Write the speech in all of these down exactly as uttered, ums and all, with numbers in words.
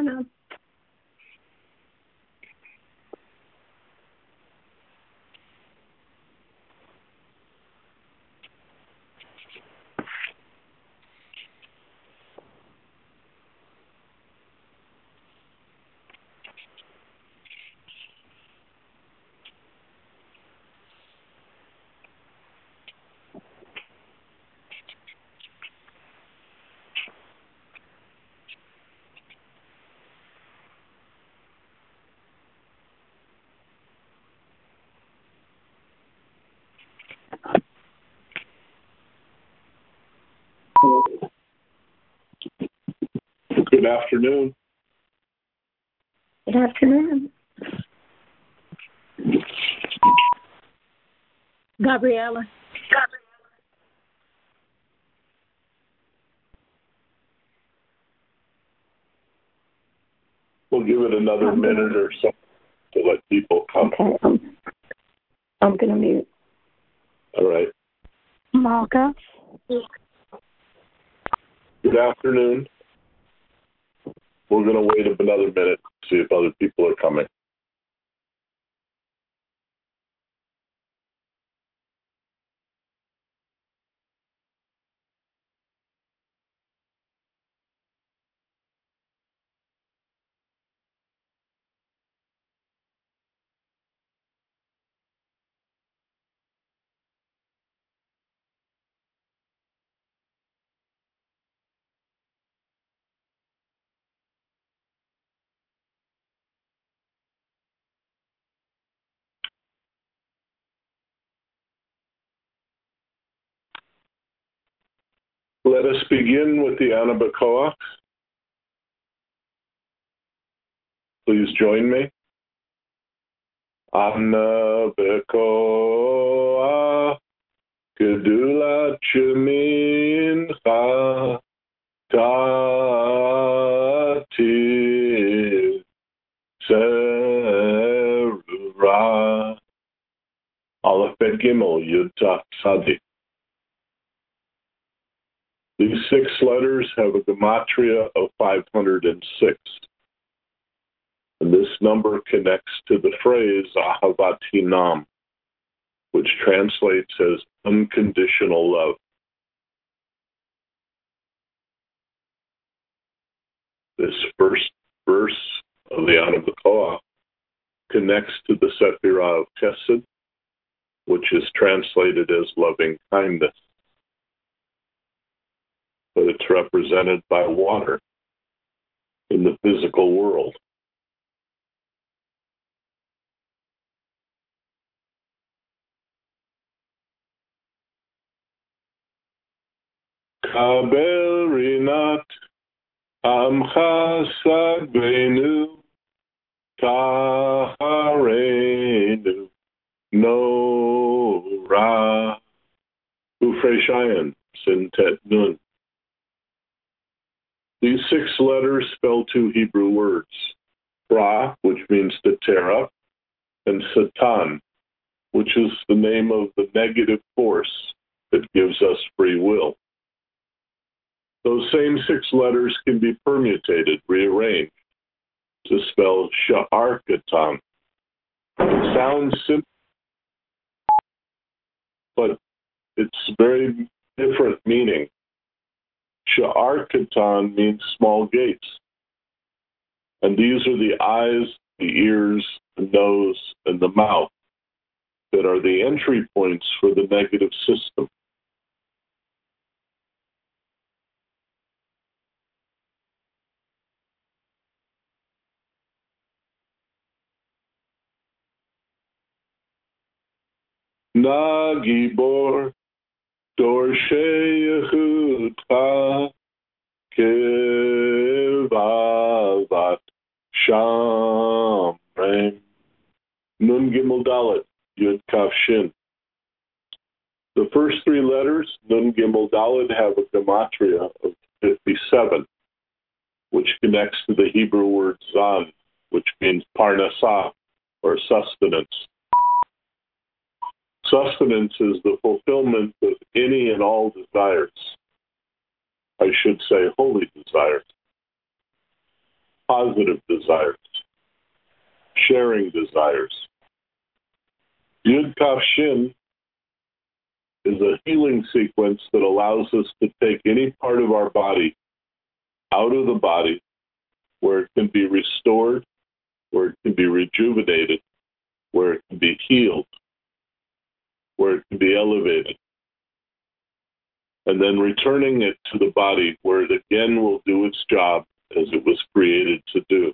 Anna. Good afternoon. Good afternoon. Gabriella. We'll give it another I'm minute gonna, or so to let people come. okay, I'm, I'm going to mute. All right. Malka. Good afternoon. We're going to wait another minute to see if other people are coming. Let us begin with the Anabacoa. Please join me. Anabacoa, Gedula Chemincha, Tati, Serura, Aleph Bet Gimel, Yud Taf Tzadi. These six letters have a gematria of five hundred six. And this number connects to the phrase Ahavat Hinam, which translates as unconditional love. This first verse of the Anabacoa connects to the Sephirah of Chesed, which is translated as loving kindness. But it's represented by water in the physical world. Kabel rinat amcha sagvenu taharenu no ra ufreshayan sintet nun. These six letters spell two Hebrew words, Ra, which means to tear up, and Satan, which is the name of the negative force that gives us free will. Those same six letters can be permutated, rearranged, to spell Sha'ar Katan. It sounds simple, but it's very different meaning. Sha'ar Katan means small gates. And these are the eyes, the ears, the nose, and the mouth that are the entry points for the negative system. Nagibor Dorshei Yehudcha Kevavat Shamrem Nun Gimel Dalet Yud Kaf Shin. The first three letters, Nun Gimel Dalet, have a gematria of fifty-seven, which connects to the Hebrew word Zan, which means parnasah, or sustenance. Sustenance is the fulfillment of any and all desires. I should say holy desires. positive desires, sharing desires. Yud Kaf Shin is a healing sequence that allows us to take any part of our body out of the body where it can be restored, where it can be rejuvenated, where it can be healed, where it can be elevated, and then returning it to the body where it again will do its job as it was created to do.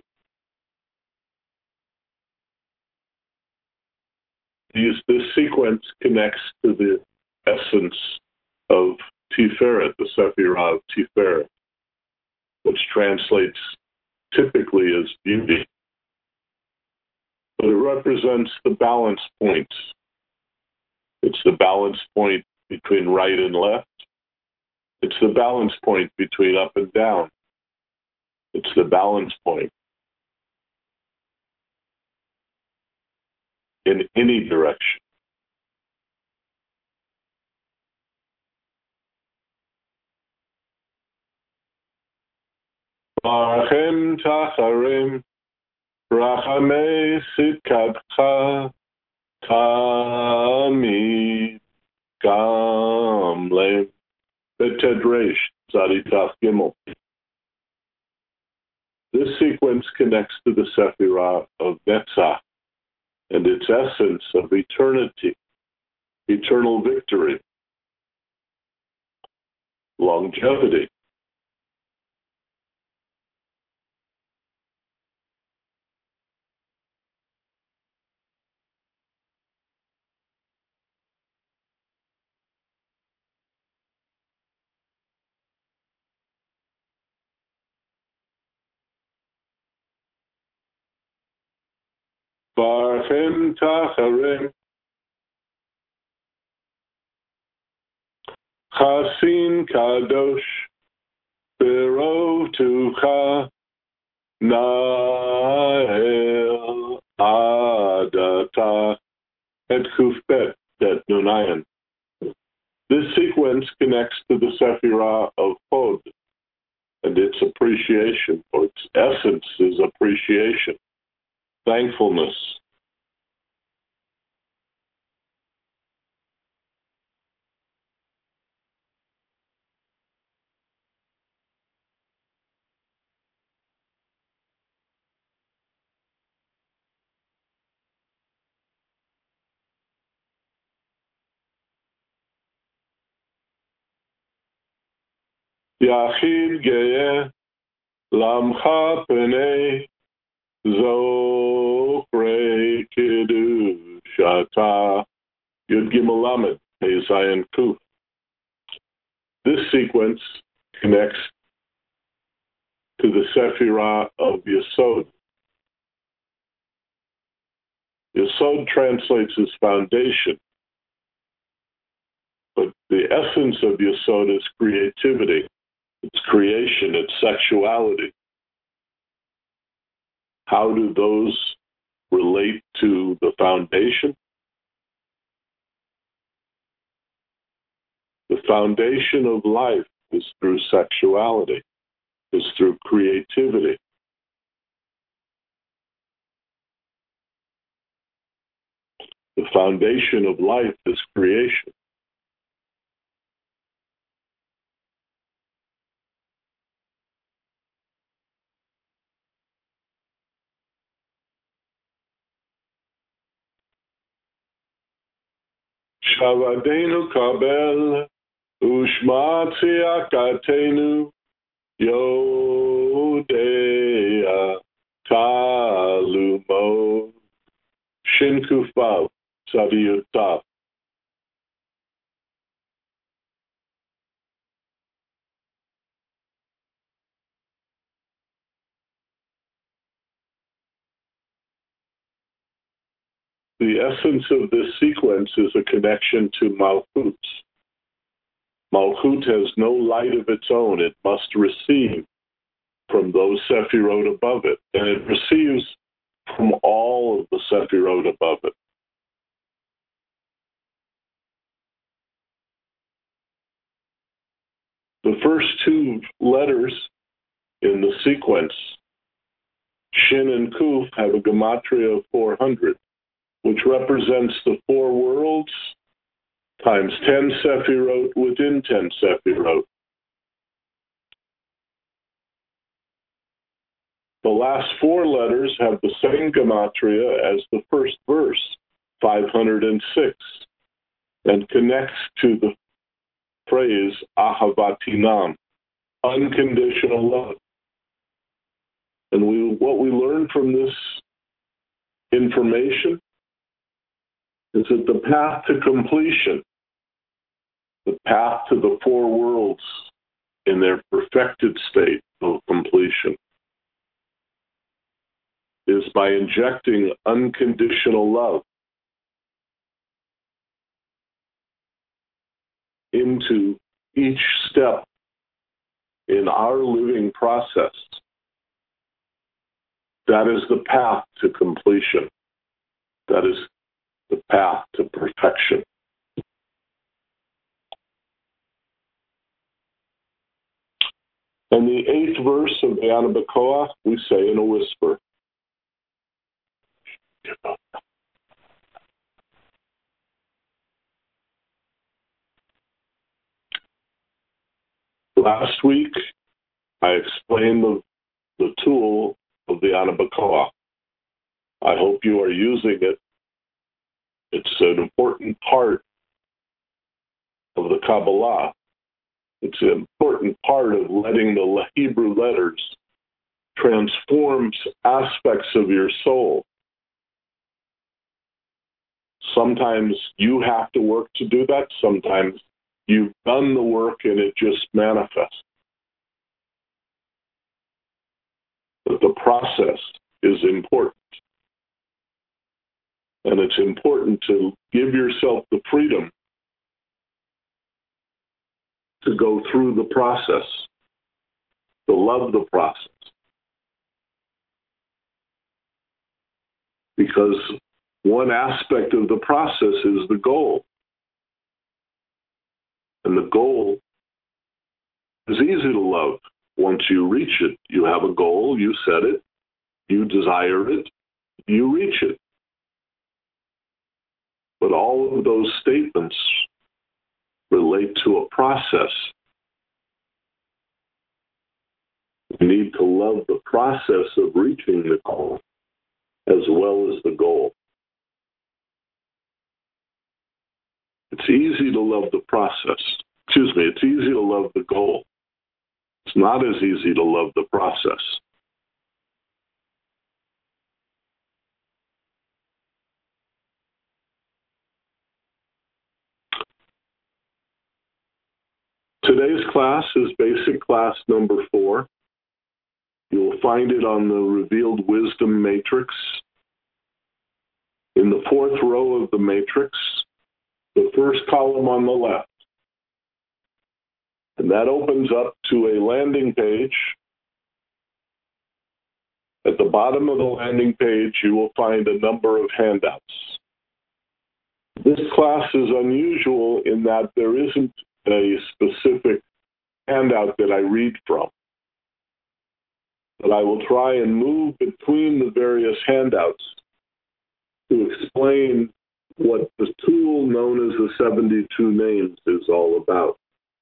These, this sequence connects to the essence of Tiferet, the Sephirah of Tiferet, which translates typically as beauty. But it represents the balance point. It's the balance point between right and left. It's the balance point between up and down. It's the balance point in any direction. Barachem Tacharim, Rachamei Sitkadcha, Tamid Gamlem, Betedresh, Zaditach Gimel. This sequence connects to the Sephirah of Netzach and its essence of eternity, eternal victory, longevity. Barchem Tacharim, Chasin Kadosh, Berov Tucha, Nael Adata, et Kufbet, et Nunayan. This sequence connects to the Sephirah of Hod, and its appreciation, or its essence is appreciation, thankfulness. Yachid Geyeh, Lamcha Penei, Zokre Kiddushata, Yud Gimel Lamed, Hey Zayin Kuf. This sequence connects to the Sephirah of Yesod. Yesod translates as foundation, but the essence of Yesod is creativity, it's creation, it's sexuality. How do those relate to the foundation? The foundation of life is through sexuality, is through creativity. The foundation of life is creation. Shavadenu kabel, ushma tziyakatenu, yodea talumo, shinkufal, sadiyutah. The essence of this sequence is a connection to Malchut. Malchut has no light of its own. It must receive from those Sephirot above it, and it receives from all of the Sephirot above it. The first two letters in the sequence Shin and Kuf have a gematria of four hundred, which represents the four worlds times ten Sefirot within ten Sefirot. The last four letters have the same gematria as the first verse, five hundred six, and connects to the phrase Ahavatinam, unconditional love. And we, what we learn from this information is that the path to completion, the path to the four worlds in their perfected state of completion, is by injecting unconditional love into each step in our living process. That is the path to completion. That is the path to perfection. And the eighth verse of the Ana B'Koach, we say in a whisper. Last week, I explained the, the tool of the Ana B'Koach. I hope you are using it. It's an important part of the Kabbalah. It's an important part of letting the Hebrew letters transform aspects of your soul. Sometimes you have to work to do that. Sometimes you've done the work and it just manifests. But the process is important. And it's important to give yourself the freedom to go through the process, to love the process. Because one aspect of the process is the goal. And the goal is easy to love. Once you reach it, you have a goal, you set it, you desire it, you reach it. But all of those statements relate to a process. You need to love the process of reaching the goal as well as the goal. It's easy to love the process. Excuse me, it's easy to love the goal. It's not as easy to love the process. Today's class is basic class number four. You will find it on the Revealed Wisdom Matrix. In the fourth row of the matrix, the first column on the left. And that opens up to a landing page. At the bottom of the landing page, you will find a number of handouts. This class is unusual in that there isn't a specific handout that I read from. But I will try and move between the various handouts to explain what the tool known as the seventy-two names is all about.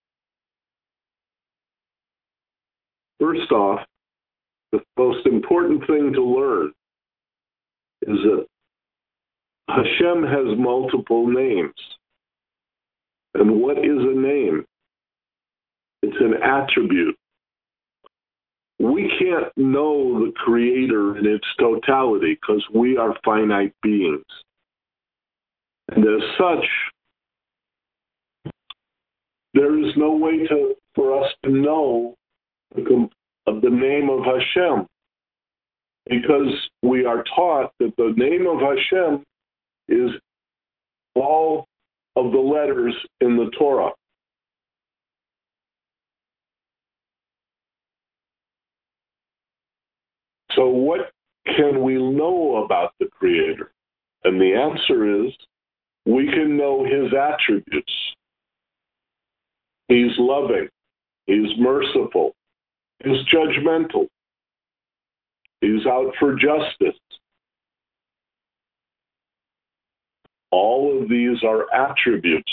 First off, the most important thing to learn is that Hashem has multiple names. And what is a name? It's an attribute. We can't know the Creator in its totality because we are finite beings. And as such, there is no way to, for us to know the, of the name of Hashem, because we are taught that the name of Hashem is all of the letters in the Torah. So what can we know about the Creator? And the answer is, we can know His attributes. He's loving. He's merciful. He's judgmental. He's out for justice. All of these are attributes.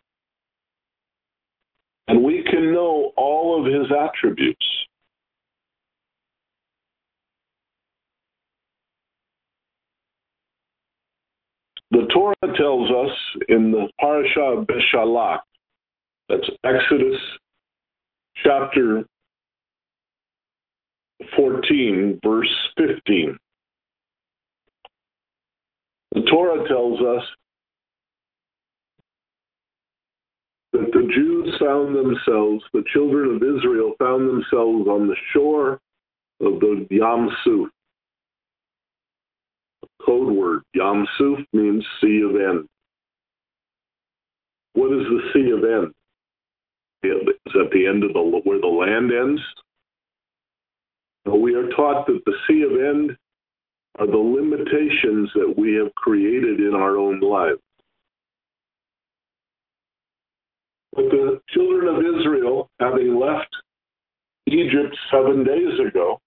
And we can know all of his attributes. The Torah tells us in the Parashah Beshalach, that's Exodus chapter fourteen, verse fifteen. The Torah tells us that the Jews found themselves, the children of Israel found themselves on the shore of the Yam Suf. Code word, Yam Suf means Sea of End. What is the Sea of End? Is at the end of the where the land ends? Well, we are taught that the Sea of End are the limitations that we have created in our own lives. But the children of Israel, having left Egypt seven days ago,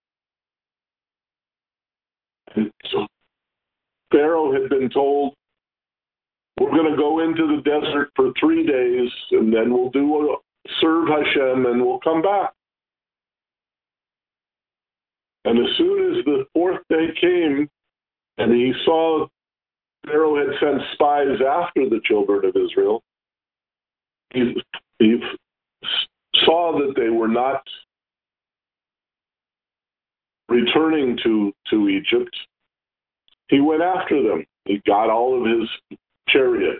and so Pharaoh had been told, we're going to go into the desert for three days, and then we'll do a, serve Hashem, and we'll come back. And as soon as the fourth day came, and he saw Pharaoh had sent spies after the children of Israel, he, he saw that they were not returning to, to Egypt. He went after them. He got all of his chariots.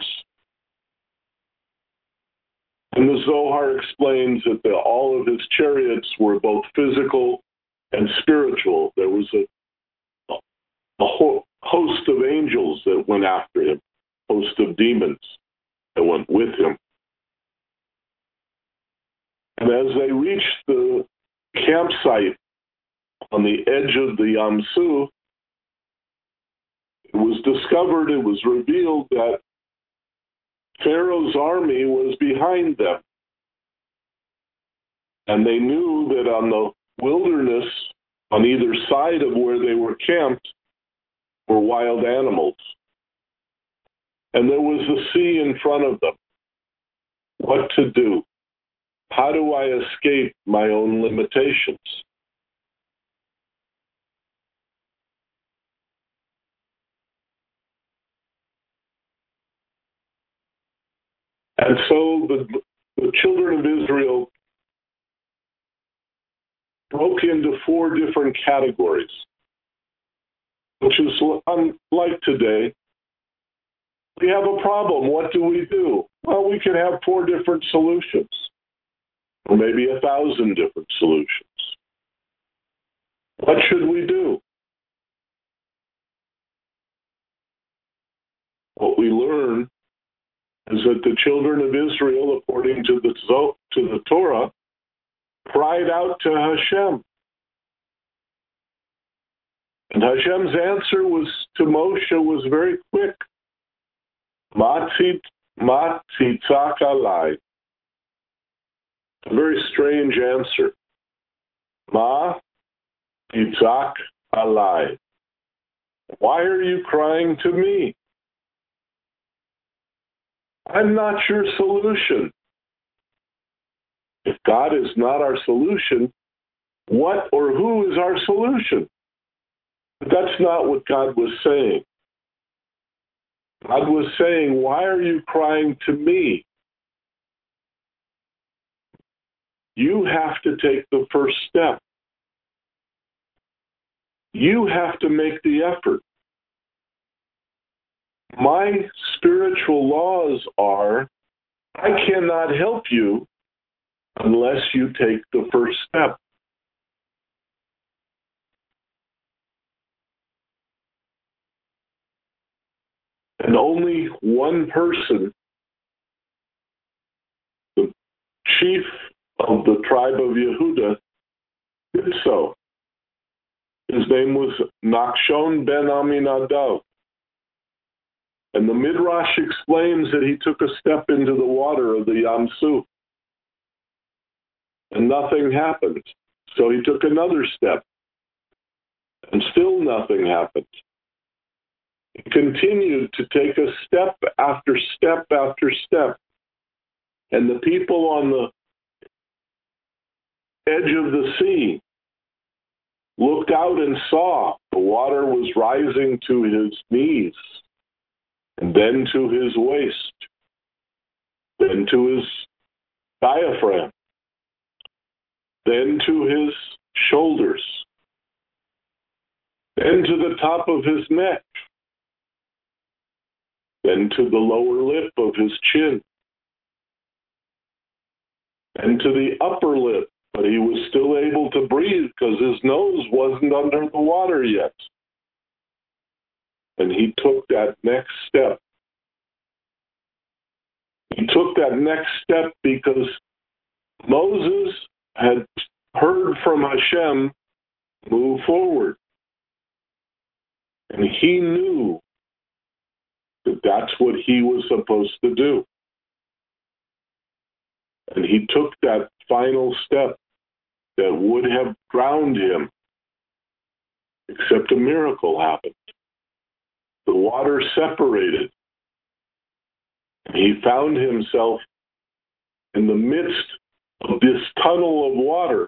And the Zohar explains that the, all of his chariots were both physical and spiritual. There was a, a ho- host of angels that went after him, a host of demons that went with him. And as they reached the campsite on the edge of the Yam Suf, it was discovered, it was revealed that Pharaoh's army was behind them. And they knew that on the wilderness, on either side of where they were camped, were wild animals. And there was the sea in front of them. What to do? How do I escape my own limitations? And so the, the children of Israel broke into four different categories, which is unlike today. We have a problem. What do we do? Well, we can have four different solutions, or maybe a thousand different solutions. What should we do? What we learn is that the children of Israel, according to the to the Torah, cried out to Hashem. And Hashem's answer was to Moshe was very quick. Matzit matzitzak alai. A very strange answer. Ma titzak alai. Why are you crying to me? I'm not your solution. If God is not our solution, what or who is our solution? But that's not what God was saying. God was saying, why are you crying to me? You have to take the first step. You have to make the effort. My spiritual laws are, I cannot help you unless you take the first step. And only one person, the chief of the tribe of Yehuda, did so. His name was Nachshon ben Aminadav. And the Midrash explains that he took a step into the water of the Yam Suf. And nothing happened. So he took another step. And still nothing happened. He continued to take a step after step after step. And the people on the edge of the sea looked out and saw the water was rising to his knees, and then to his waist, then to his diaphragm, then to his shoulders, then to the top of his neck, then to the lower lip of his chin, and to the upper lip, but he was still able to breathe because his nose wasn't under the water yet. And he took that next step. He took that next step because Moses had heard from Hashem, move forward. And he knew that that's what he was supposed to do. And he took that final step that would have drowned him, except a miracle happened. The water separated, and he found himself in the midst of this tunnel of water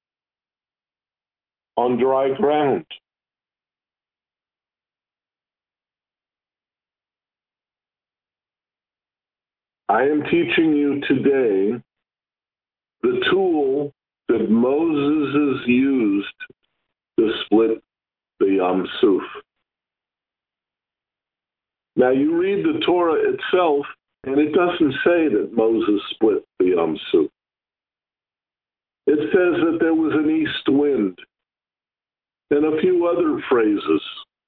on dry ground. I am teaching you today the tool that Moses has used to split the Yam Suf. Now you read the Torah itself, and it doesn't say that Moses split the Yam Suf. It says that there was an east wind and a few other phrases.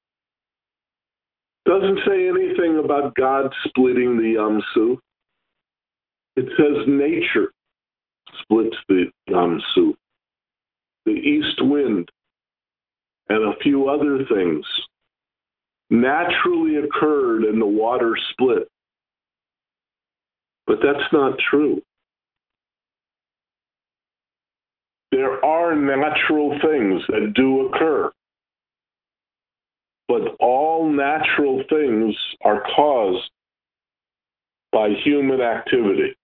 It doesn't say anything about God splitting the Yam Suf. It says nature splits the Yam Suf. The east wind and a few other things naturally occurred and the water split. But that's not true. There are natural things that do occur, but all natural things are caused by human activity.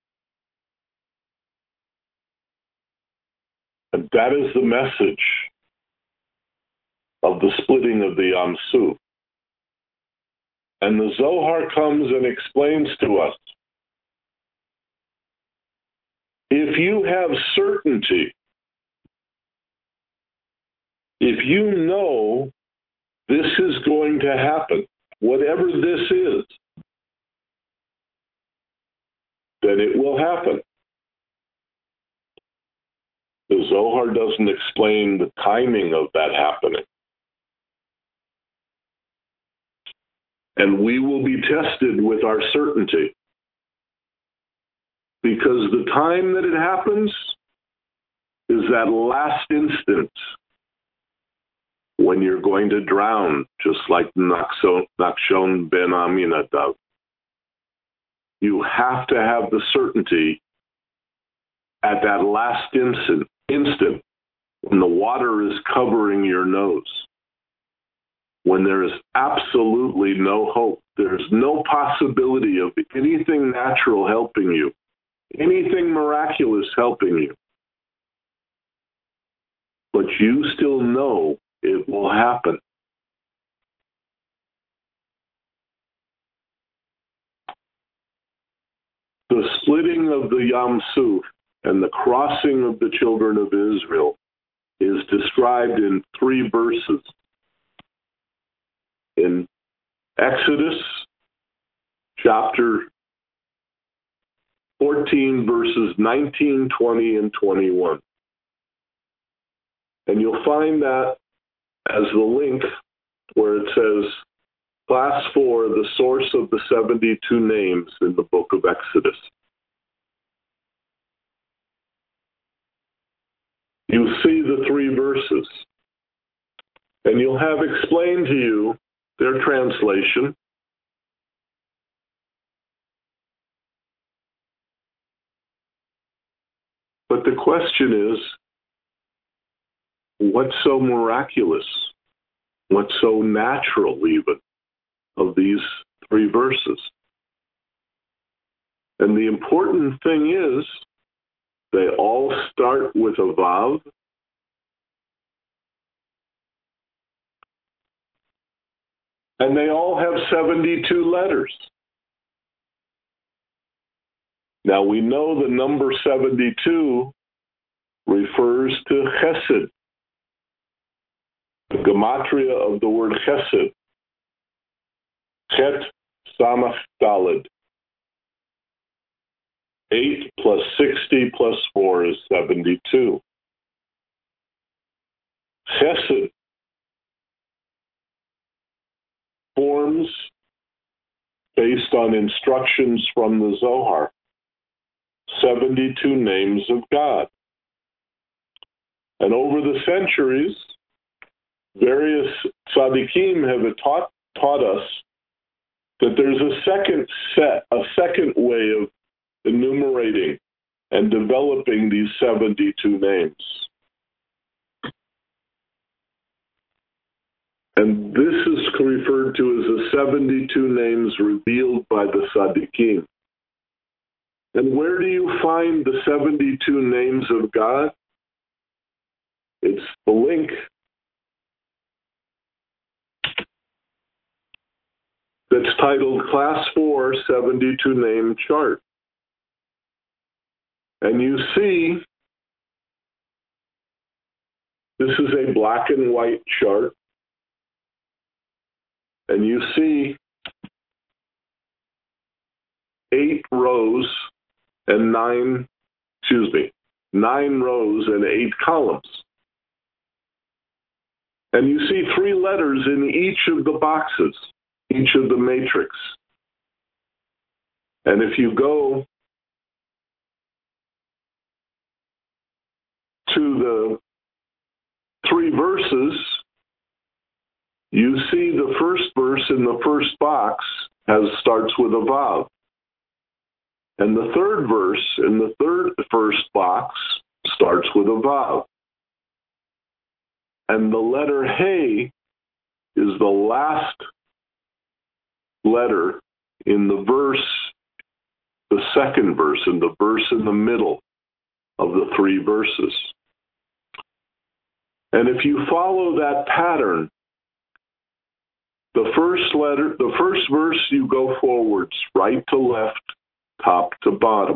And that is the message of the splitting of the Yam Suf. And the Zohar comes and explains to us, if you have certainty, if you know this is going to happen, whatever this is, then it will happen. The Zohar doesn't explain the timing of that happening. And we will be tested with our certainty. Because the time that it happens is that last instant when you're going to drown, just like Nachshon ben Aminadav. You have to have the certainty at that last instant, instant when the water is covering your nose, when there is absolutely no hope. There's no possibility of anything natural helping you, anything miraculous helping you. But you still know it will happen. The splitting of the Yam Suf and the crossing of the children of Israel is described in three verses. In Exodus chapter fourteen, verses nineteen, twenty, and twenty-one. And you'll find that as the link where it says, Class four, the source of the seventy-two names in the book of Exodus. You see the three verses, and you'll have explained to you their translation. But the question is, what's so miraculous what's so natural even of these three verses. And the important thing is they all start with a vav, and they all have seventy-two letters. Now we know the number seventy-two refers to chesed, the gematria of the word chesed, chet samach daled. Eight plus sixty plus four is seventy-two. Chesed forms based on instructions from the Zohar, seventy-two names of God. And over the centuries, various tzaddikim have taught, taught us that there's a second set, a second way of enumerating and developing these seventy-two names. And this is referred to as the seventy-two names revealed by the tzaddikim. And where do you find the seventy-two names of God? It's the link. That's titled Class four seventy-two Name Chart. And you see, this is a black and white chart. And you see eight rows and nine, excuse me, nine rows and eight columns. And you see three letters in each of the boxes, each of the matrix. And if you go to the three verses, you see the first verse in the first box has starts with a vav. And the third verse in the third first box starts with a vav. And the letter Hey is the last letter in the verse, the second verse, in the verse in the middle of the three verses. And if you follow that pattern, the first letter, the first verse, you go forwards, right to left, top to bottom.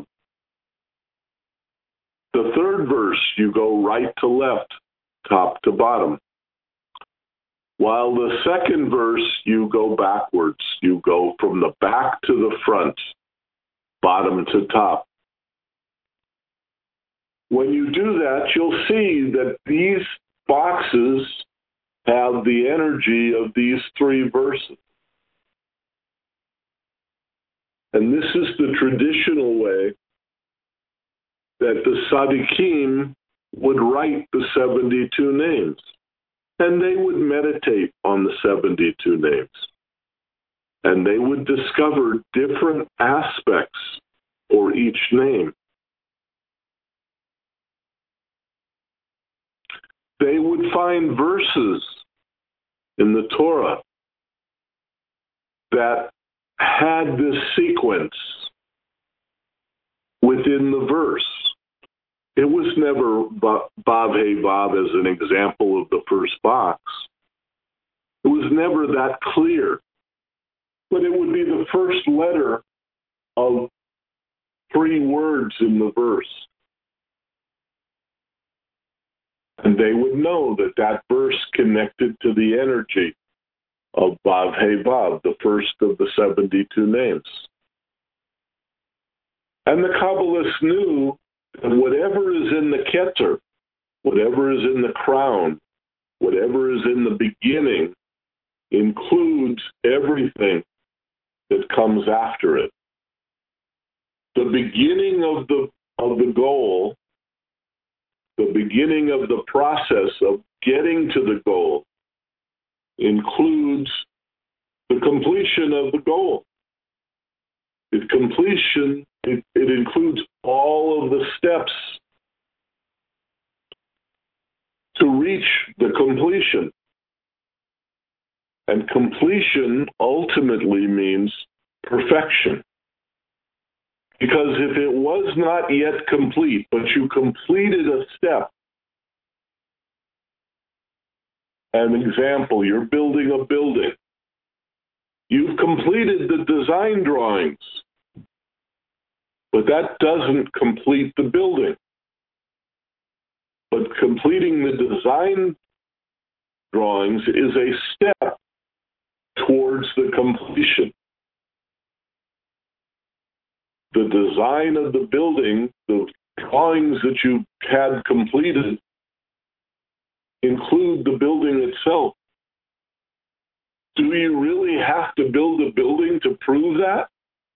The third verse, you go right to left, top to bottom. While the second verse, you go backwards. You go from the back to the front, bottom to top. When you do that, you'll see that these boxes have the energy of these three verses. And this is the traditional way that the tzaddikim would write the seventy-two names. And they would meditate on the seventy-two names. And they would discover different aspects for each name. They would find verses in the Torah that had this sequence within the verse. It was never Vav Hey Vav as an example of the first box. It was never that clear. But it would be the first letter of three words in the verse. And they would know that that verse connected to the energy of Vav Hey Vav, the first of the seventy-two names. And the Kabbalists knew that whatever is in the Keter, whatever is in the crown, whatever is in the beginning, includes everything that comes after it. The beginning of the of the goal, the beginning of the process of getting to the goal, includes the completion of the goal. It completion, it, it includes all of the steps to reach the completion. And completion ultimately means perfection. Because if it was not yet complete, but you completed a step, an example, you're building a building. You've completed the design drawings, but that doesn't complete the building. But completing the design drawings is a step towards the completion. The design of the building, the drawings that you had completed, include the building itself. Do you really have to build a building to prove that?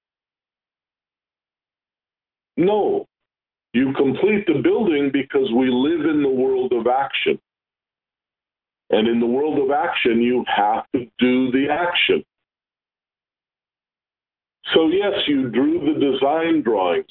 No. You complete the building because we live in the world of action. And in the world of action, you have to do the action. So yes, you drew the design drawings,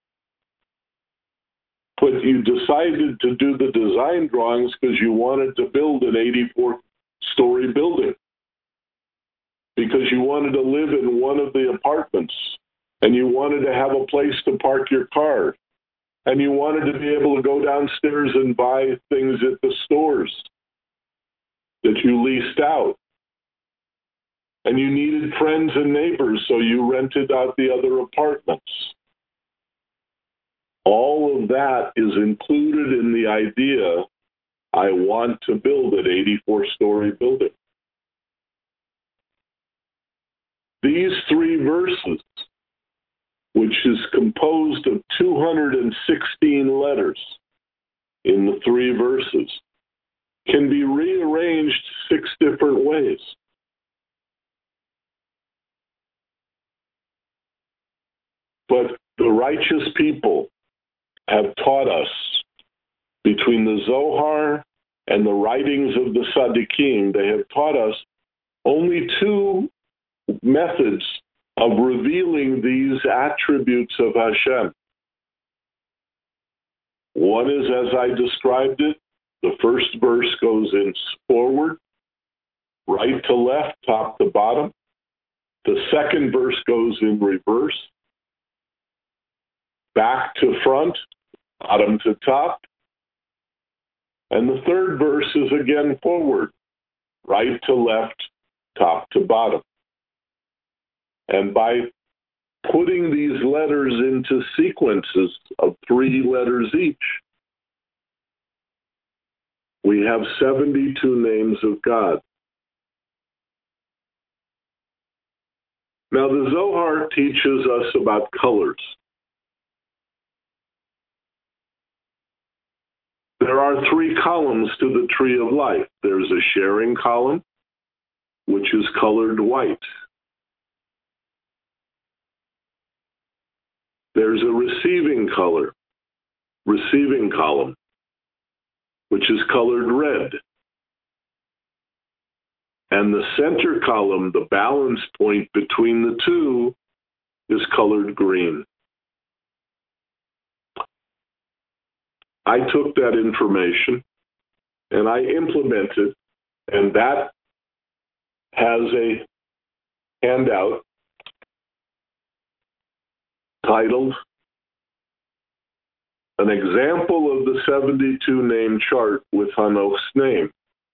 but you decided to do the design drawings because you wanted to build an eighty-four story building, because you wanted to live in one of the apartments, and you wanted to have a place to park your car, and you wanted to be able to go downstairs and buy things at the stores that you leased out. And you needed friends and neighbors, so you rented out the other apartments. All of that is included in the idea, I want to build an eighty-four story building. These three verses, which is composed of two hundred sixteen letters in the three verses, can be rearranged six different ways. But the righteous people have taught us, between the Zohar and the writings of the Tzaddikim, they have taught us only two methods of revealing these attributes of Hashem. One is, as I described it, the first verse goes in forward, right to left, top to bottom. The second verse goes in reverse, back to front, bottom to top. And the third verse is again forward, right to left, top to bottom. And by putting these letters into sequences of three letters each, we have seventy-two names of God. Now, the Zohar teaches us about colors. There are three columns to the tree of life. There's a sharing column, which is colored white. There's a receiving color, receiving column, which is colored red. And the center column, the balance point between the two, is colored green. I took that information and I implemented, and that has a handout titled An Example of the seventy-two Name Chart with Hanoch's Name.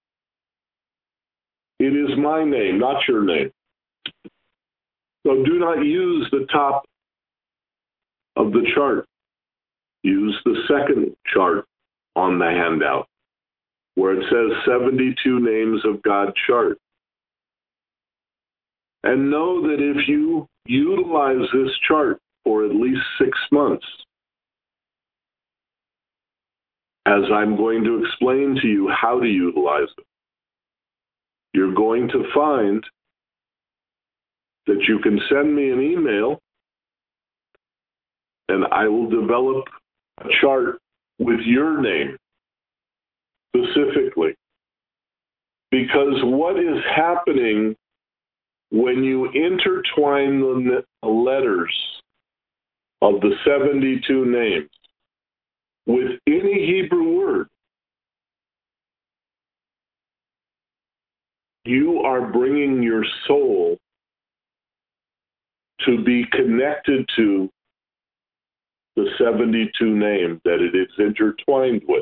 It is my name, not your name. So do not use the top of the chart. Use the second chart on the handout, where it says seventy-two Names of God chart. And know that if you utilize this chart for at least six months, as I'm going to explain to you how to utilize it, you're going to find that you can send me an email and I will develop a chart with your name specifically. Because what is happening when you intertwine the letters of the seventy-two names with any Hebrew word, you are bringing your soul to be connected to the seventy-two name that it is intertwined with.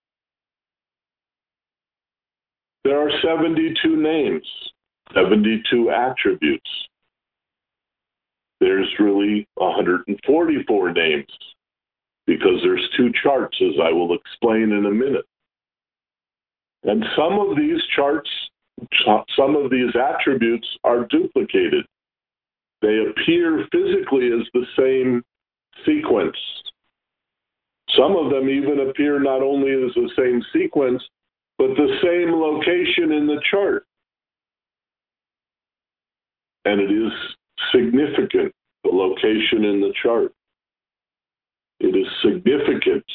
There are seventy-two names, seventy-two attributes. There's really one hundred forty-four names because there's two charts, as I will explain in a minute. And some of these charts, some of these attributes are duplicated. They appear physically as the same sequence. Some of them even appear not only as the same sequence, but the same location in the chart. And it is significant, the location in the chart. It is significant.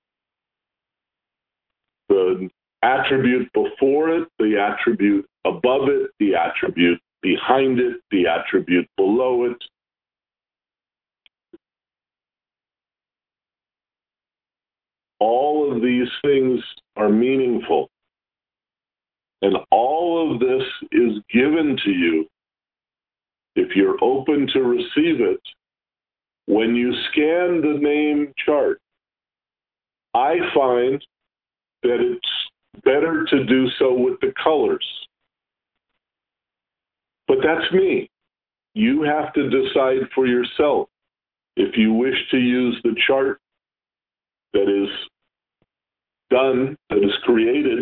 The attribute before it, the attribute above it, the attribute behind it, the attribute below it. All of these things are meaningful. And all of this is given to you if you're open to receive it. When you scan the name chart, I find that it's better to do so with the colors. But that's me. You have to decide for yourself if you wish to use the chart that is done, that is created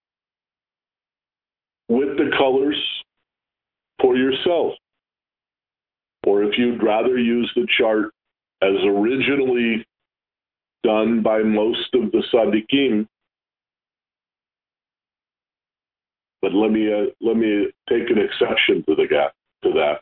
with the colors for yourself. Or if you'd rather use the chart as originally done by most of the Tzaddikim. But let me uh, let me take an exception to the gap to that.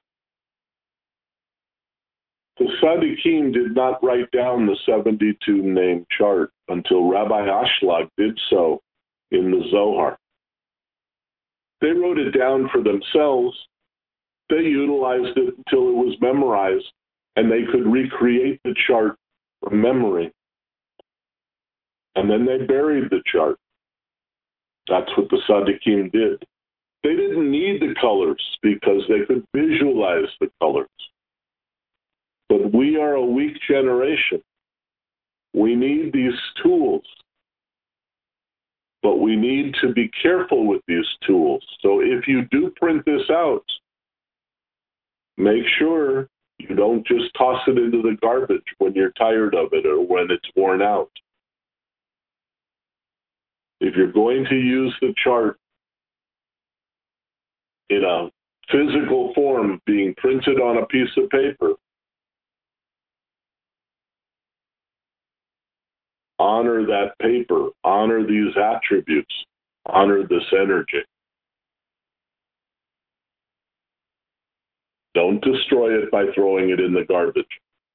The Tzaddikim did not write down the seventy-two name chart until Rabbi Ashlag did so in the Zohar. They wrote it down for themselves. They utilized it until it was memorized, and they could recreate the chart from memory. And then they buried the chart. That's what the Tzaddikim did. They didn't need the colors because they could visualize the colors. But we are a weak generation. We need these tools. But we need to be careful with these tools. So if you do print this out, make sure you don't just toss it into the garbage when you're tired of it or when it's worn out. If you're going to use the chart in a physical form being printed on a piece of paper, honor that paper, honor these attributes, honor this energy. Don't destroy it by throwing it in the garbage.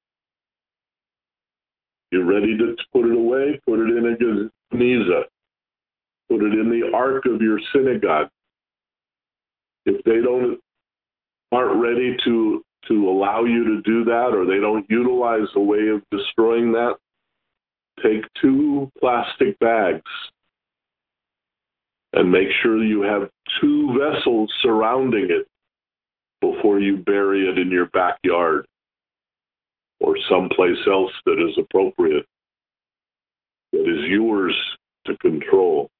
You're ready to put it away? Put it in a geniza. Put it in the ark of your synagogue. If they don't aren't ready to to allow you to do that, or they don't utilize a way of destroying that, take two plastic bags and make sure you have two vessels surrounding it before you bury it in your backyard or someplace else that is appropriate, that is yours to control.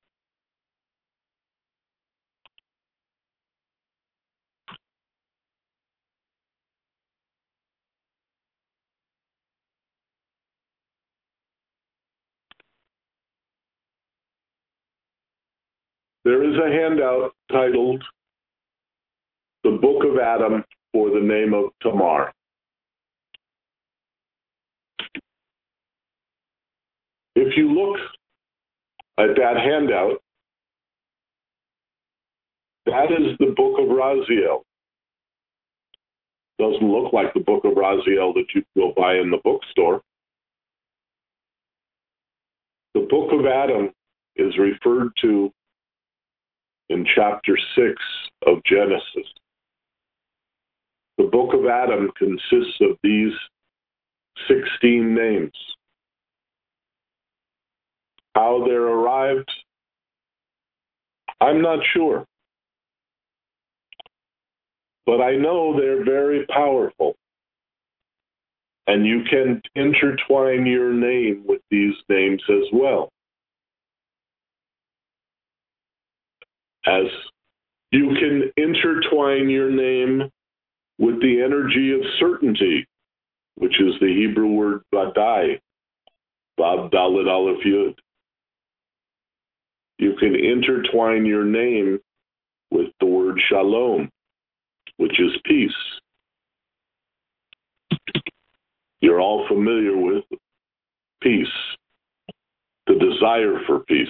There is a handout titled The Book of Adam for the Name of Tamar. If you look at that handout, that is the Book of Raziel. Doesn't look like the Book of Raziel that you will buy in the bookstore. The Book of Adam is referred to in chapter six of Genesis. The Book of Adam consists of these sixteen names. How they're arrived, I'm not sure. but I know they're very powerful. And you can intertwine your name with these names as well. As you can intertwine your name with the energy of certainty, which is the Hebrew word vadai, Vav Dalet Aleph Yud. You can intertwine your name with the word shalom, which is peace. You're all familiar with peace, the desire for peace.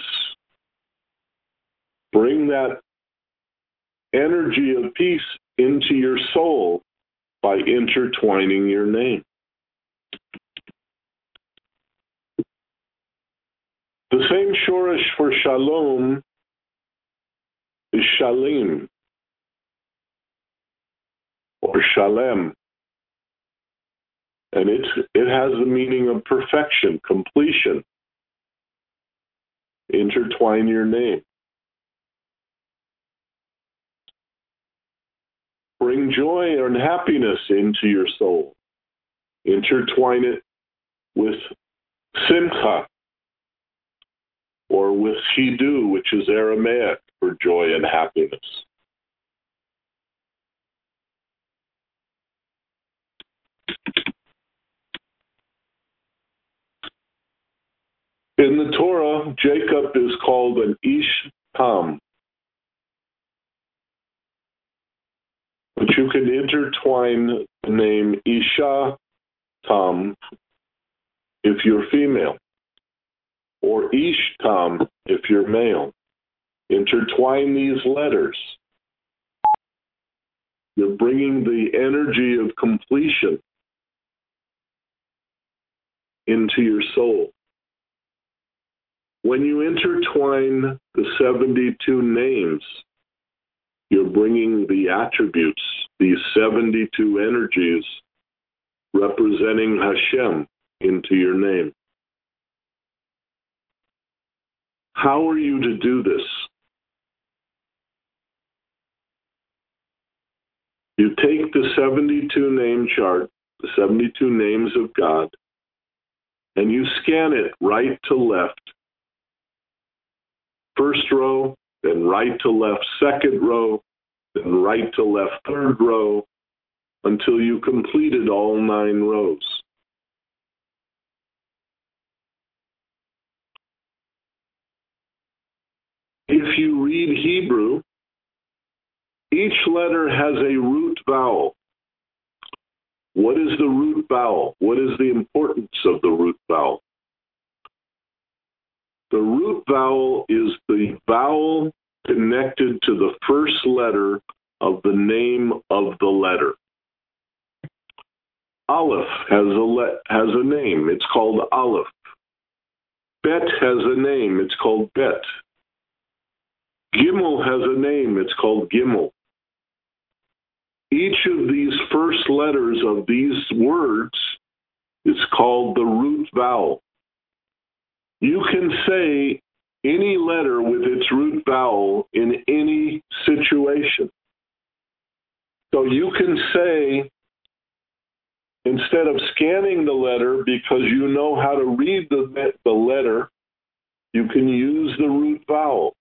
Bring that energy of peace into your soul by intertwining your name. The same shorish for shalom is shalim or shalem. And it's, it has the meaning of perfection, completion. Intertwine your name. Bring joy and happiness into your soul. Intertwine it with simcha, or with chidu, which is Aramaic for joy and happiness. In the Torah, Jacob is called an Ish Tam. But you can intertwine the name Isha Tam if you're female, or Ish Tam if you're male. Intertwine these letters. You're bringing the energy of completion into your soul. When you intertwine the seventy-two names, you're bringing the attributes, these seventy-two energies representing Hashem, into your name. How are you to do this? You take the seventy-two name chart, the seventy-two names of God, and you scan it right to left. First row, then right to left, second row, then right to left, third row, until you completed all nine rows. If you read Hebrew, each letter has a root vowel. What is the root vowel? What is the importance of the root vowel? The root vowel is the vowel connected to the first letter of the name of the letter. Aleph has a le- has a name. It's called Aleph. Bet has a name. It's called Bet. Gimel has a name. It's called Gimel. Each of these first letters of these words is called the root vowel. You can say any letter with its root vowel in any situation. So you can say, instead of scanning the letter because you know how to read the, the letter, you can use the root vowel.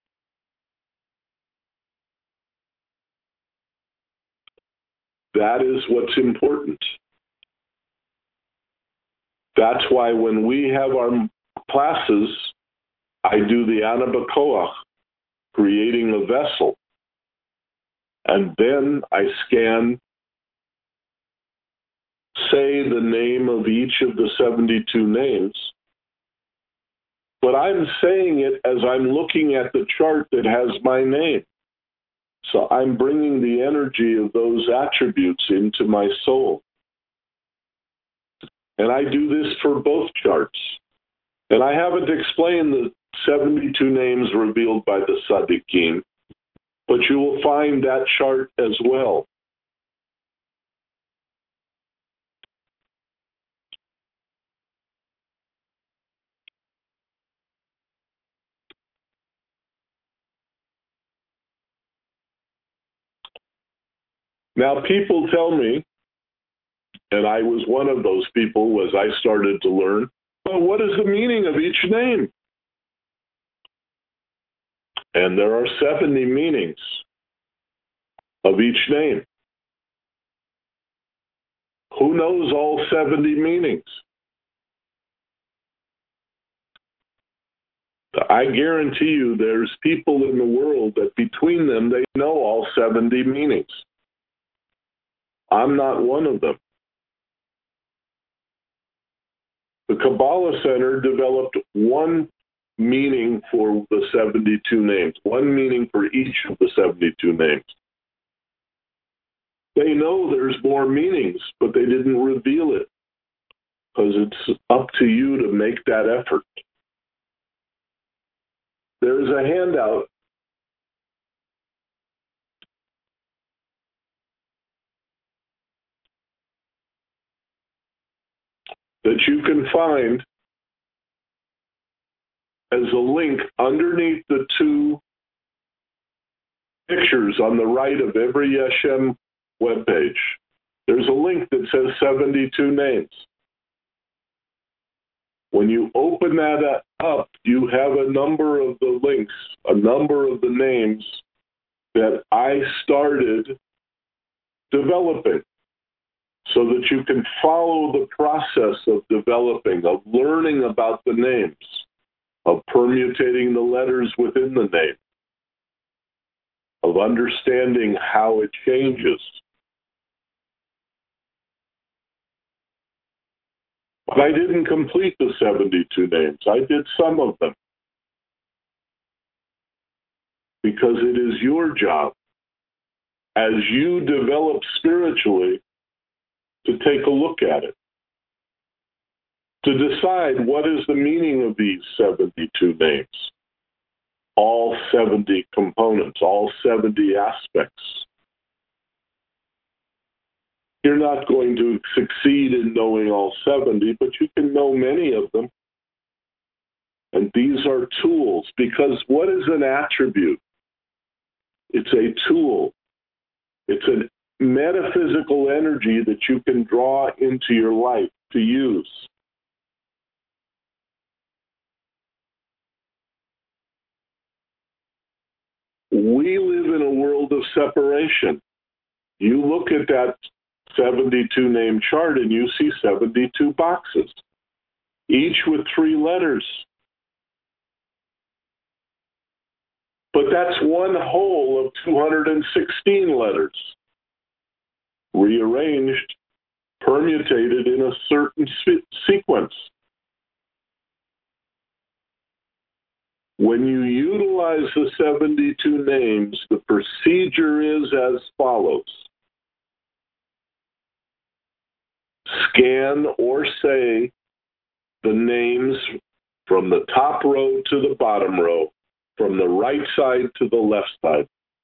That is what's important. That's why when we have our classes, I do the Ana B'Koach, creating a vessel. And then I scan, say the name of each of the seventy-two names, but I'm saying it as I'm looking at the chart that has my name. So I'm bringing the energy of those attributes into my soul. And I do this for both charts. And I haven't explained the seventy-two names revealed by the Tzaddikim, but you will find that chart as well. Now, people tell me, and I was one of those people as I started to learn, well, what is the meaning of each name? And there are seventy meanings of each name. Who knows all seventy meanings? I guarantee you there's people in the world that between them, they know all seventy meanings. I'm not one of them. The Kabbalah Center developed one meaning for the seventy-two names, one meaning for each of the seventy-two names. They know there's more meanings, but they didn't reveal it because it's up to you to make that effort. There's a handout that you can find as a link underneath the two pictures on the right of every Yeshem webpage. There's a link that says seventy-two names. When you open that up, you have a number of the links, a number of the names that I started developing so that you can follow the process of developing, of learning about the names, of permutating the letters within the name, of understanding how it changes. But I didn't complete the seventy-two names. I did some of them because it is your job as you develop spiritually to take a look at it, to decide what is the meaning of these seventy-two names, all seventy components, all seventy aspects. You're not going to succeed in knowing all seventy, but you can know many of them. And these are tools, because what is an attribute? It's a tool. It's a metaphysical energy that you can draw into your life to use. We live in a world of separation. You look at that seventy-two name chart and you see seventy-two boxes, each with three letters. But that's one whole of two hundred sixteen letters, rearranged, permutated in a certain sequence. When you utilize the seventy-two names, the procedure is as follows. Scan or say the names from the top row to the bottom row, from the right side to the left side.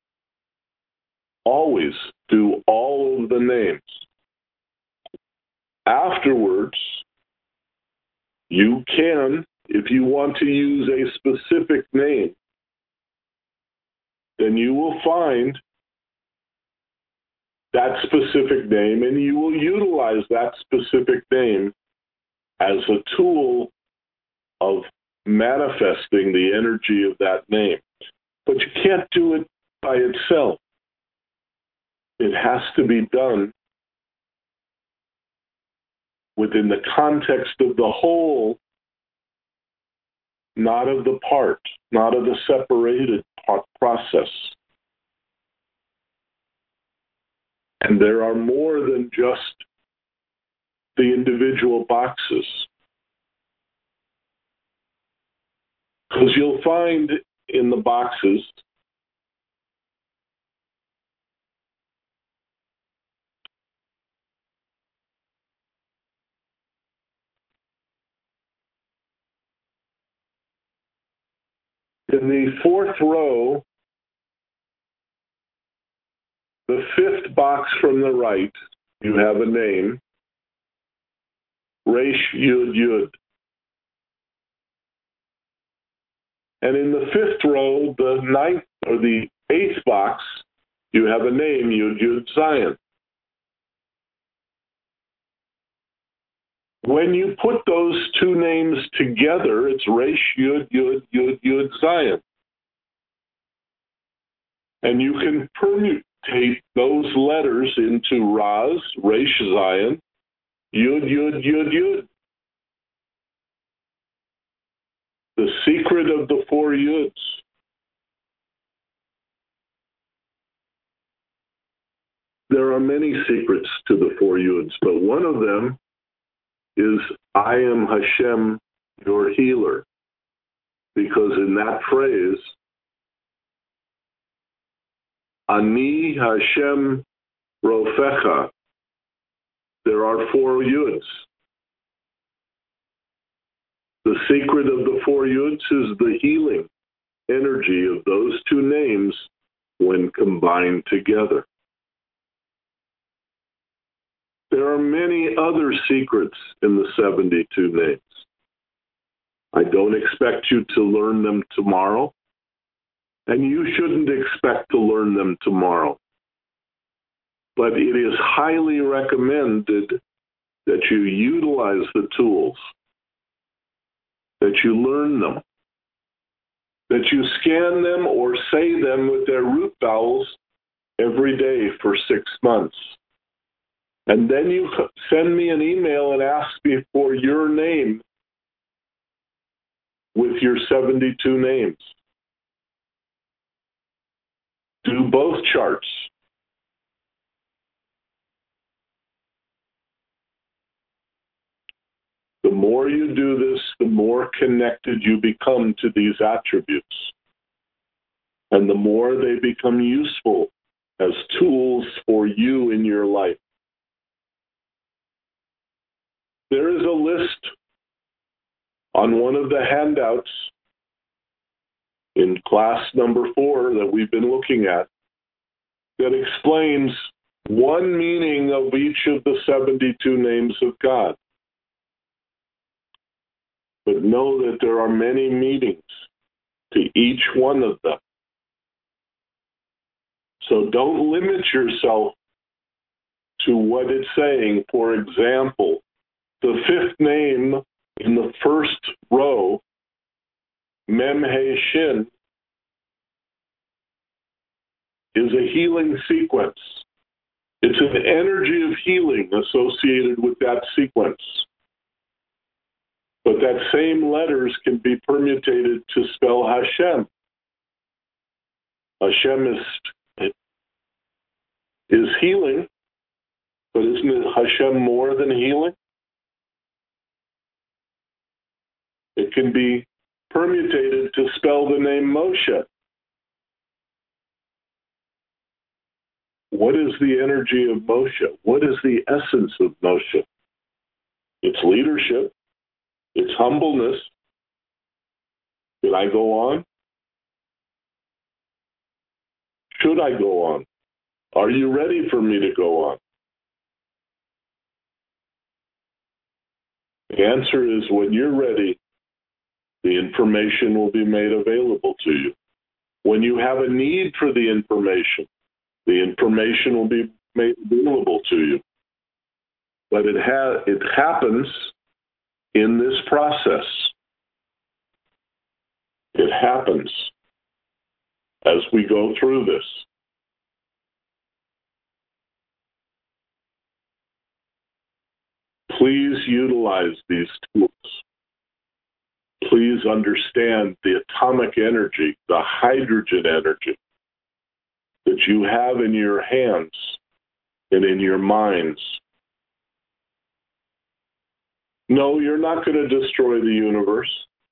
Always do all of the names. Afterwards, you can, if you want to use a specific name, then you will find that specific name and you will utilize that specific name as a tool of manifesting the energy of that name. But you can't do it by itself. It has to be done within the context of the whole, not of the part, not of the separated process. And there are more than just the individual boxes. Because you'll find in the boxes in the fourth row, the fifth box from the right, you have a name, Resh Yud Yud. And in the fifth row, the ninth or the eighth box, you have a name, Yud Yud Zion. When you put those two names together, it's Resh Yud Yud Yud Yud Zion. And you can permutate those letters into Raz, Resh Zion, Yud Yud Yud Yud. The secret of the four Yuds. There are many secrets to the four Yuds, but one of them is I am Hashem, your healer. Because in that phrase, Ani Hashem Rofecha, there are four Yuds. The secret of the four Yuds is the healing energy of those two names when combined together. There are many other secrets in the seventy-two names. I don't expect you to learn them tomorrow, and you shouldn't expect to learn them tomorrow. But it is highly recommended that you utilize the tools, that you learn them, that you scan them or say them with their root vowels every day for six months. And then you send me an email and ask me for your name with your seventy-two names. Do both charts. The more you do this, the more connected you become to these attributes. And the more they become useful as tools for you in your life. There is a list on one of the handouts in class number four that we've been looking at that explains one meaning of each of the seventy-two names of God. But know that there are many meanings to each one of them. So don't limit yourself to what it's saying. For example, the fifth name in the first row, Mem He Shin, is a healing sequence. It's an energy of healing associated with that sequence. But that same letters can be permutated to spell Hashem. Hashem is, is healing, but isn't it Hashem more than healing? It can be permutated to spell the name Moshe. What is the energy of Moshe? What is the essence of Moshe? It's leadership. It's humbleness. Did I go on? Should I go on? Are you ready for me to go on? The answer is when you're ready, the information will be made available to you. When you have a need for the information, the information will be made available to you. But it ha- it happens in this process. It happens as we go through this. Please utilize these tools. Please understand the atomic energy, the hydrogen energy that you have in your hands and in your minds. No, you're not going to destroy the universe,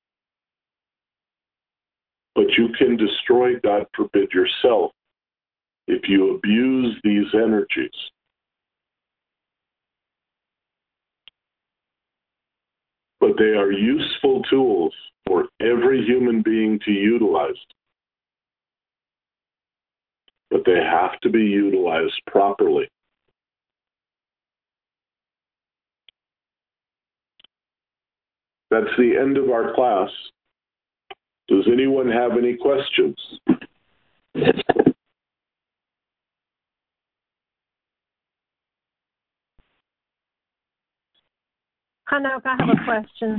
but you can destroy, God forbid, yourself if you abuse these energies. But they are useful tools for every human being to utilize. But they have to be utilized properly. That's the end of our class. Does anyone have any questions? Hanok, I have a question.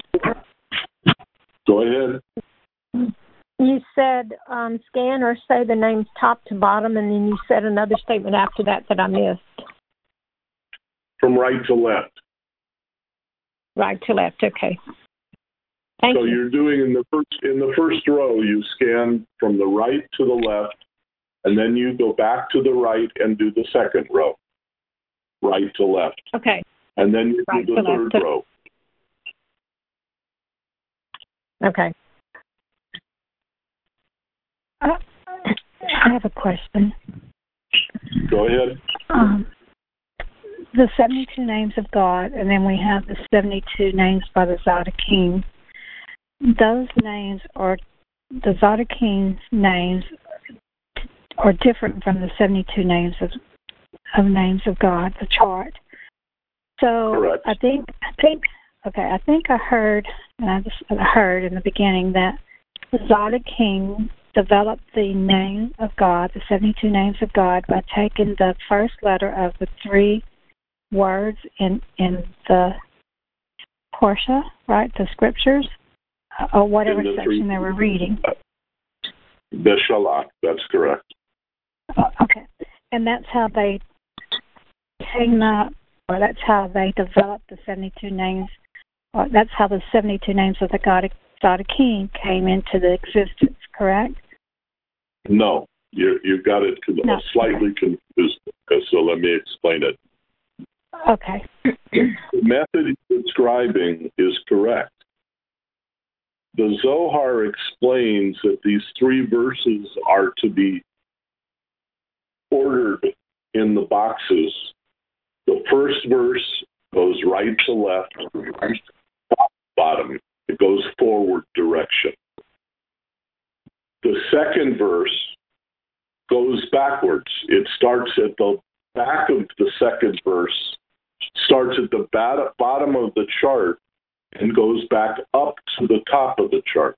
Go ahead. You said um, scan or say the names top to bottom, and then you said another statement after that that I missed. From right to left. Right to left, okay. Thank so you. you're doing in the first in the first row, you scan from the right to the left, and then you go back to the right and do the second row, right to left. Okay. And then you right do the third left. row. Okay. Uh, I have a question. Go ahead. Um, the seventy-two names of God, and then we have the seventy-two names by the Tzaddikim. Those names are, the Tzaddikim names are different from the seventy-two names of of names of God, the chart. So Correct. I think I think okay, I think I heard and I just I heard in the beginning that the Tzaddikim developed the name of God, the seventy-two names of God, by taking the first letter of the three words in in the Portia, right, the scriptures, or whatever the section three, they were reading. The Shalach, that's correct. Uh, okay, and that's how they came up, or that's how they developed the seventy-two names, or that's how the seventy-two names of the God Tzaddikim came into the existence, correct? No, you you got it No. slightly confused. So let me explain it. Okay. The method you're describing is correct. The Zohar explains that these three verses are to be ordered in the boxes. The first verse goes right to left, top to bottom. It goes forward direction. The second verse goes backwards. It starts at the back of the second verse, starts at the bottom of the chart, and goes back up to the top of the chart.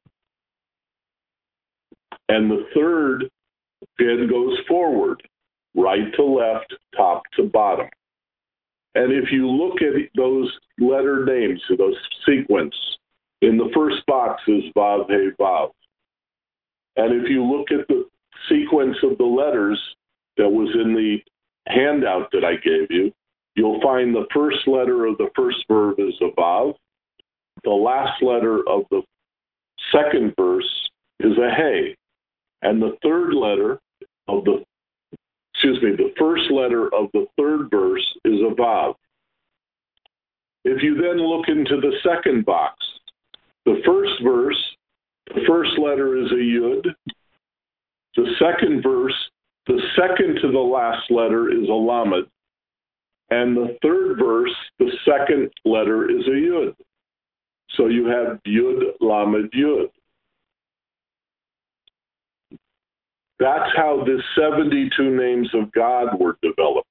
And the third then goes forward, right to left, top to bottom. And if you look at those letter names, those sequence, in the first box is Vav He Vav. And if you look at the sequence of the letters that was in the handout that I gave you, you'll find the first letter of the first verb is a Vav. The last letter of the second verse is a Hey. And the third letter of the, excuse me, the first letter of the third verse is a Vav. If you then look into the second box, the first verse, the first letter is a Yud. The second verse, the second to the last letter is a Lamed. And the third verse, the second letter is a Yud. So you have Yud, Lamed, Yud. That's how the seventy-two names of God were developed.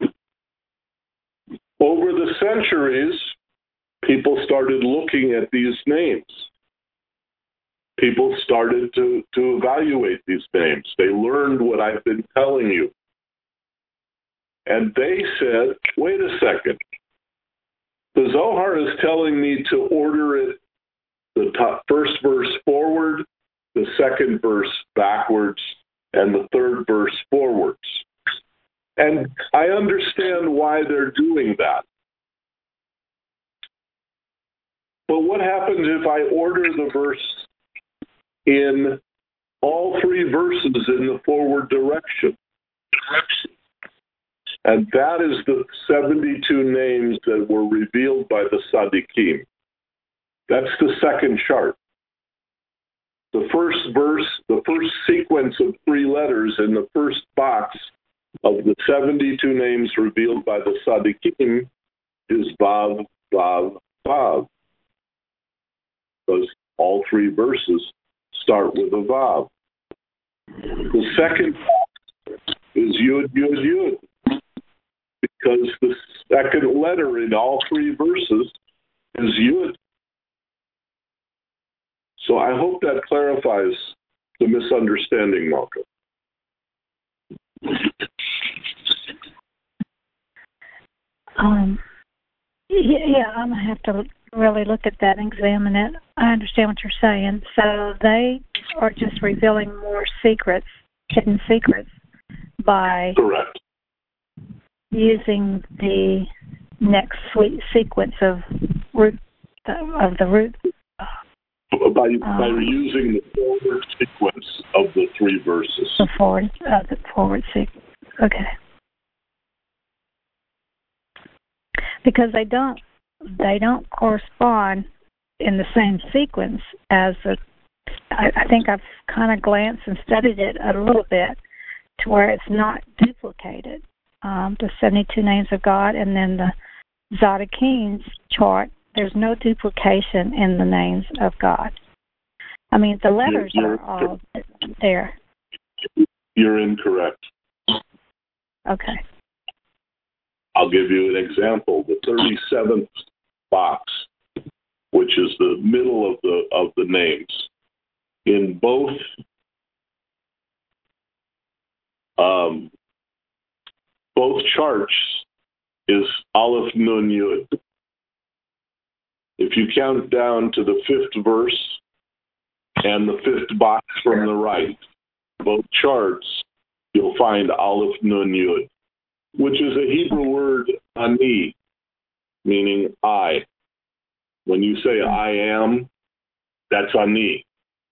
Over the centuries, people started looking at these names. People started to, to evaluate these names. They learned what I've been telling you. And they said, wait a second. The Zohar is telling me to order it, the top, first verse forward, the second verse backwards, and the third verse forwards. And I understand why they're doing that. But what happens if I order the verse in all three verses in the forward direction? And that is the seventy-two names that were revealed by the Tzaddikim. That's the second chart. The first verse, the first sequence of three letters in the first box of the seventy-two names revealed by the Tzaddikim is Vav, Vav, Vav. Because all three verses start with a Vav. The second box is Yud, Yud, Yud. Because the second letter in all three verses is Yud. So I hope that clarifies the misunderstanding, Malka. Um, Yeah, I'm going to have to really look at that and examine it. I understand what you're saying. So they are just revealing more secrets, hidden secrets, by Correct. using the next sweet sequence of root of the root. By, um, by using the forward sequence of the three verses. The forward, uh, the forward sequence. Okay. Because they don't, they don't correspond in the same sequence as the. I, I think I've kind of glanced and studied it a little bit to where it's not duplicated. Um, the seventy-two names of God and then the Zodiac chart. There's no duplication in the names of God. I mean, the letters you're, are all there. You're incorrect. Okay. I'll give you an example. The thirty-seventh box, which is the middle of the of the names, in both um, both charts is Aleph Nun Yud. If you count down to the fifth verse and the fifth box from the right, both charts, you'll find Aleph Nun Yud, which is a Hebrew word, ani, meaning I. When you say I am, that's ani.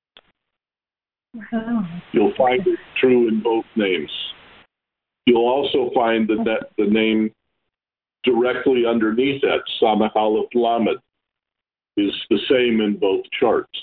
Oh. You'll find it true in both names. You'll also find that, that the name directly underneath that, Samech Aleph Lamed, is the same in both charts.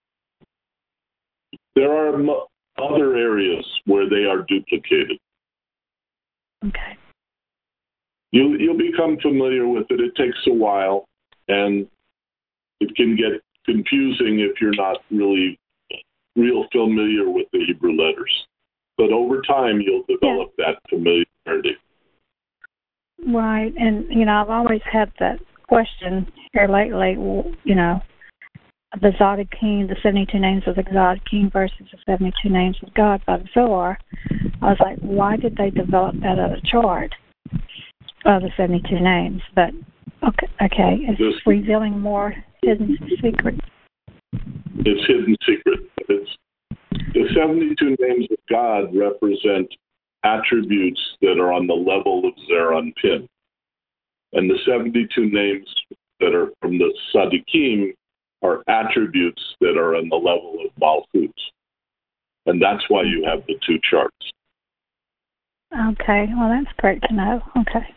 There are mo- other areas where they are duplicated. Okay. You'll, you'll become familiar with it. It takes a while, and it can get confusing if you're not really real familiar with the Hebrew letters. But over time, you'll develop yeah. that familiarity. Right, and, you know, I've always had that question here lately, you know, the Zodiac King, the seventy-two names of the Zodiac King versus the seventy-two names of God by the Zohar. I was like, why did they develop that other chart of the seventy-two names? But, okay, okay, it's this, revealing more hidden secrets. It's hidden secret. It's, the seventy-two names of God represent attributes that are on the level of Zeron Pin. And the seventy-two names that are from the Tzaddikim are attributes that are on the level of Malchut. And that's why you have the two charts. Okay, well, that's great to know. Okay.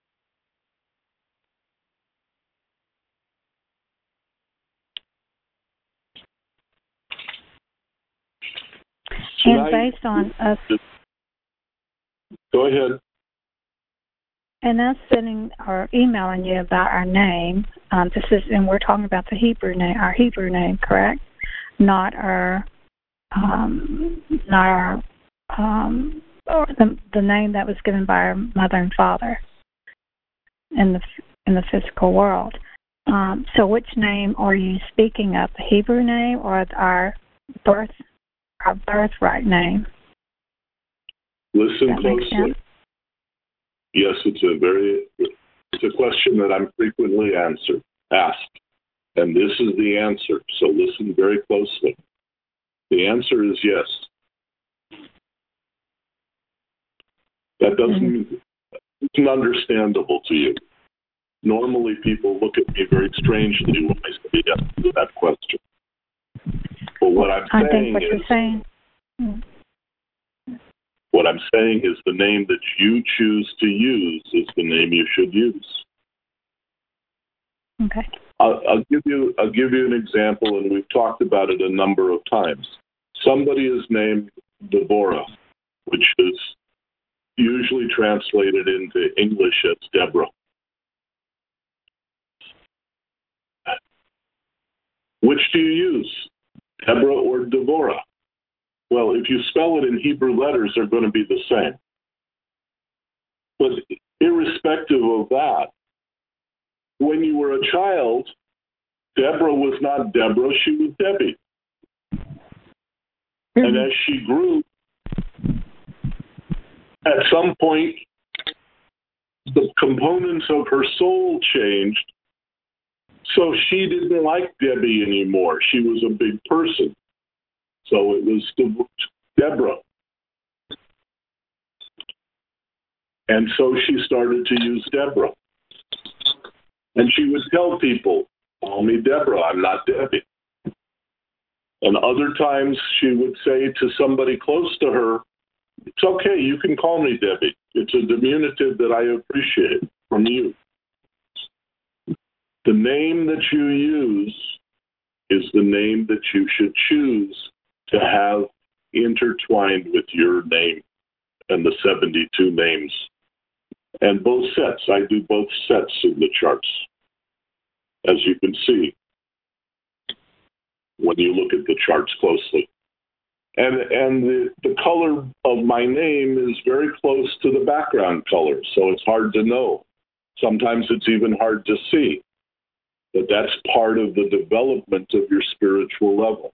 Should and I, based on us... Go ahead. And us sending or emailing you about our name, um, this is, and we're talking about the Hebrew name, our Hebrew name, correct? Not our, um, not our, um, or the the name that was given by our mother and father in the in the physical world. Um, so, which name are you speaking of? The Hebrew name or our birth, our birthright name? Listen closely. Yes, it's a very it's a question that I'm frequently answered, asked, and this is the answer. So listen very closely. The answer is yes. That doesn't mm-hmm. it's understandable to you. Normally, people look at me very strangely when I say yes to that question. But what I'm I saying think what is, you're saying. Mm-hmm. What I'm saying is the name that you choose to use is the name you should use. Okay. I'll, I'll give you I'll give you an example, and we've talked about it a number of times. Somebody is named Deborah, which is usually translated into English as Deborah. Which do you use, Deborah or Deborah? Well, if you spell it in Hebrew letters, they're going to be the same. But irrespective of that, when you were a child, Deborah was not Deborah, she was Debbie. Mm-hmm. And as she grew, at some point, the components of her soul changed, So she didn't like Debbie anymore. She was a big person. So it was De- Deborah. And so she started to use Deborah. And she would tell people, call me Deborah, I'm not Debbie. And other times she would say to somebody close to her, it's okay, you can call me Debbie. It's a diminutive that I appreciate from you. The name that you use is the name that you should choose to have intertwined with your name and the seventy-two names. And both sets, I do both sets in the charts, as you can see when you look at the charts closely. And and the, the color of my name is very close to the background color, so it's hard to know. Sometimes it's even hard to see. But that's part of the development of your spiritual level.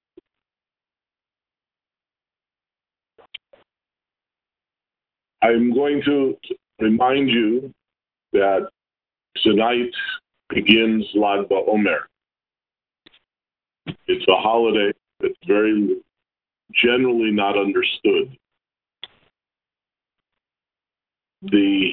I'm going to remind you that tonight begins Lag BaOmer. It's a holiday that's very generally not understood. The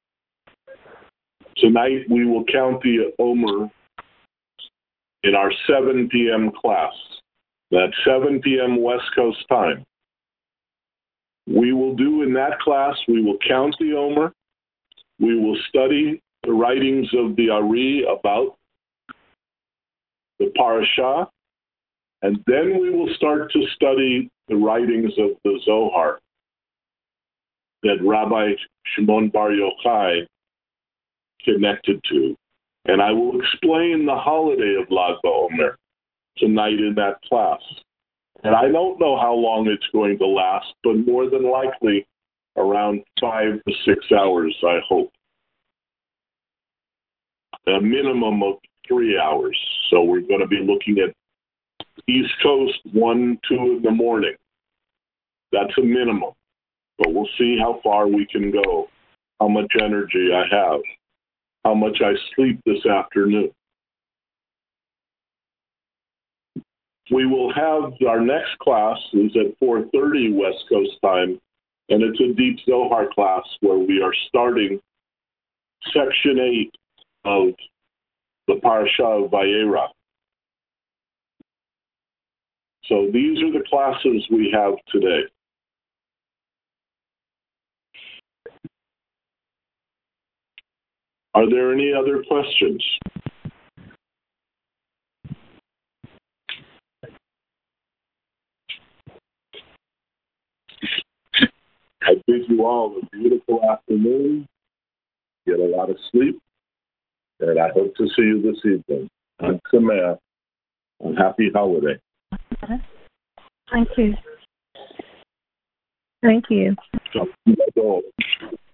tonight we will count the Omer in our seven p.m. class. That's seven p.m. West Coast time. We will do in that class, we will count the Omer. We will study the writings of the Ari about the parasha. And then we will start to study the writings of the Zohar that Rabbi Shimon Bar Yochai connected to. And I will explain the holiday of Lag BaOmer tonight in that class. And I don't know how long it's going to last, but more than likely around five to six hours, I hope. A minimum of three hours. So we're going to be looking at East Coast, one, two in the morning. That's a minimum. But we'll see how far we can go, how much energy I have, how much I sleep this afternoon. We will have our next class is at four thirty West Coast time, and it's a Deep Zohar class where we are starting section eight of the Parasha of Vayera. So these are the classes we have today. Are there any other questions? I bid you all a beautiful afternoon. Get a lot of sleep. And I hope to see you this evening. I'm Sameach. And happy holiday. Thank you. Thank you. So,